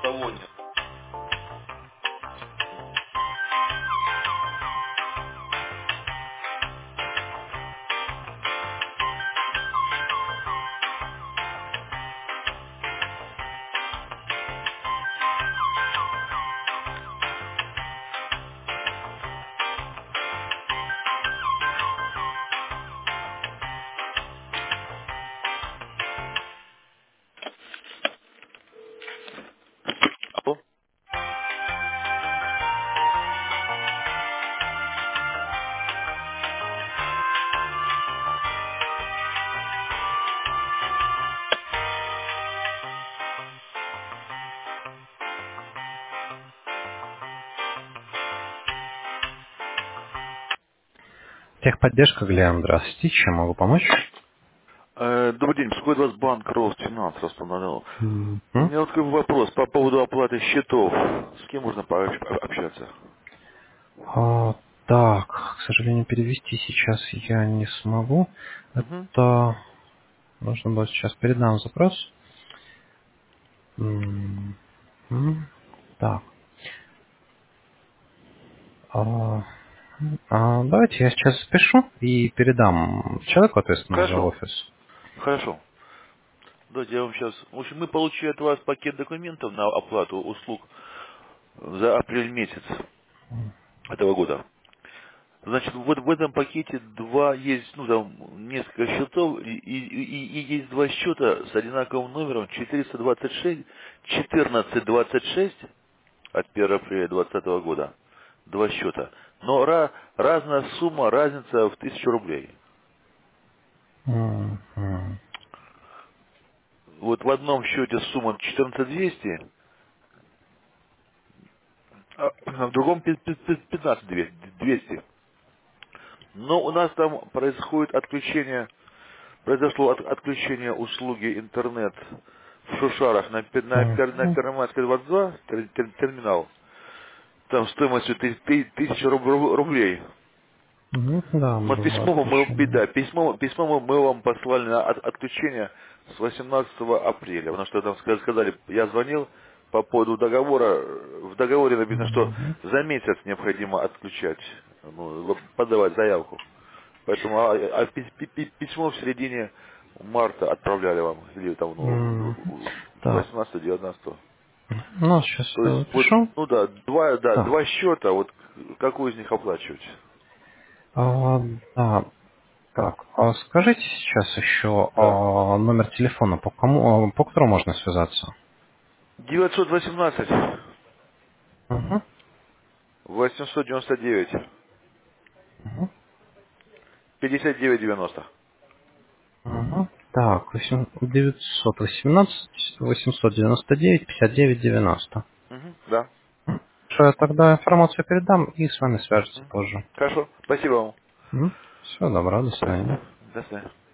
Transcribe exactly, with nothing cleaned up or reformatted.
салоне. Алло. Техподдержка, Глеб, здравствуйте. Чем могу помочь? Э, Добрый день, беспокоит вас банк Росфинанс Ростов-на-Дону. М, У м? меня вот такой вопрос по поводу оплаты счетов. С кем можно пообщ- общаться? А, так, к сожалению, перевести сейчас я не смогу. Угу. Это нужно будет сейчас передам запрос. М, м. Так, а, а, давайте я сейчас запишу и передам человеку, ответственному за Хорошо, офис. хорошо. Давайте я вам сейчас... В общем, мы получили от вас пакет документов на оплату услуг за апрель месяц этого года. Значит, вот в этом пакете два есть, ну, там, несколько счетов, и, и- и- и есть два счета с одинаковым номером четыреста двадцать шесть, четырнадцать двадцать шесть от первого апреля двадцатого года. Два счета. Но ра- разная сумма, разница в тысячу рублей. М, м, Вот в одном счете сумма четырнадцать двести, а в другом пи- пи- пи- пятнадцать двести. Но у нас там происходит отключение. Произошло от- отключение услуги интернет в Шушарах на, пе- на, м, пер- на Первомайской двадцать два тер- тер- терминал. Там стоимостью ты- ты- тысяча руб- руб- рублей. м. Да, Мы было письмо, мы, пи- отключение. да, письмо, письмо мы, мы вам послали на от- отключение с восемнадцатого апреля, потому что там ска- сказали, я звонил по поводу договора, в договоре написано, что Мгм. за месяц необходимо отключать, ну, подавать заявку. Поэтому а, а пи- пи- пи- письмо в середине марта отправляли вам, или там, М, ну, Так, восемнадцатого девятнадцатого. ну, сейчас То я есть, вот, запишу. ну да, два, да, Так, два счета, вот какой из них оплачивать? а, да, так, а скажите сейчас еще Да. а, номер телефона, по кому, а, по которому можно связаться? девятьсот восемнадцать Угу, восемьсот девяносто девять угу, пятьдесят девять девяносто. угу. Так, восемь- девятьсот восемнадцать восемьсот девяносто девять пятьдесят девять девяносто. Мгм, да. Что я тогда информацию передам и с вами свяжутся Мгм. позже. Хорошо. Спасибо вам. Всего доброго, до свидания. Спасибо. До свидания.